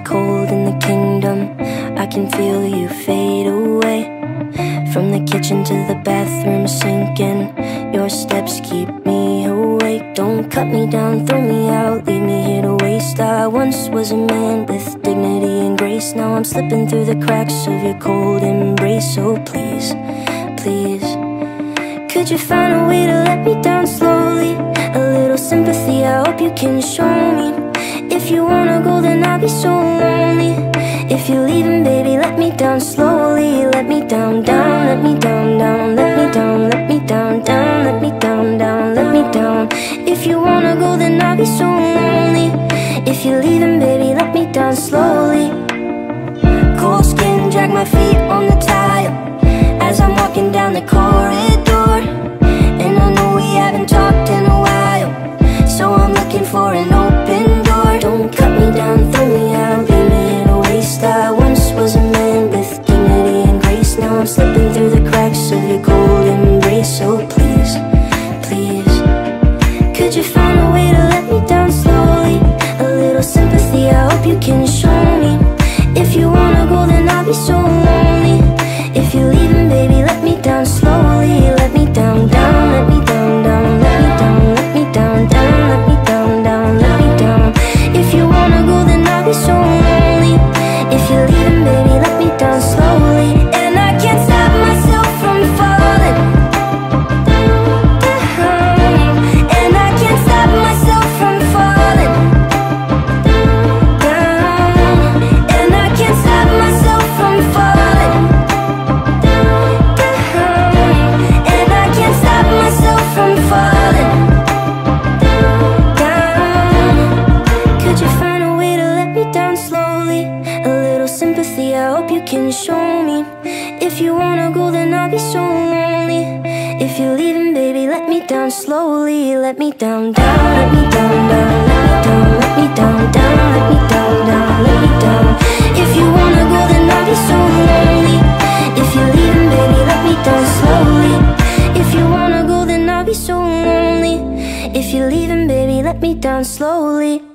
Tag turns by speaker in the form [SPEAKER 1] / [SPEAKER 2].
[SPEAKER 1] cold in the kingdom. I can feel you fade away. From the kitchen to the bathroom sinking, your steps keep me awake. Don't cut me down, throw me out, leave me here to waste. I once was a man with dignity and grace. Now I'm slipping through the cracks of your cold embrace. So please, please, could you find a way to let me down slowly? A little sympathy, I hope you can show me. If you wanna go, then I'll be so lonely. If you're leaving, baby, let me down slowly. Let me down, down, let me down, down. Let me down, let me down, down. Let me down, down, let me down. If you wanna go, then I'll be so lonely. If you're leaving, baby, let me down slowly. Cold skin, drag my feet on the tile as I'm walking down the corridor. And I know we haven't talked in a while, so I'm looking for an open door. Don't cut me down, throw me out, leave me in a waste. I once was a man with dignity and grace. Now I'm slipping through the cracks of your cold embrace. So please, please, could you find a way to let me down slowly? A little sympathy, I hope you can show me. If you wanna go, then I'll be so lonely. If you're leaving, baby, let me down slowly. Let me down, down, let me down, down. Let me down, let me down, down. Let me down, down, let me down. If you wanna go, then I'll be so lonely. If you're leaving, baby, let me down slowly. And I can't stop myself from falling down. And I can't stop myself from falling down. And I can't stop myself from falling down. And I can't stop myself from falling down. Could you find a way to let me down slowly? A little sympathy, I hope you can show me. If you wanna go, then I'll be so lonely. If you're leaving, baby, let me down slowly. Let me down, down, let me down, down. Let me down, let me down, down. Let me down, down, let me down. If you wanna go, then I'll be so lonely. If you're leaving, baby, let me down slowly. If you wanna go, then I'll be so lonely. If you're leaving, baby, let me down slowly.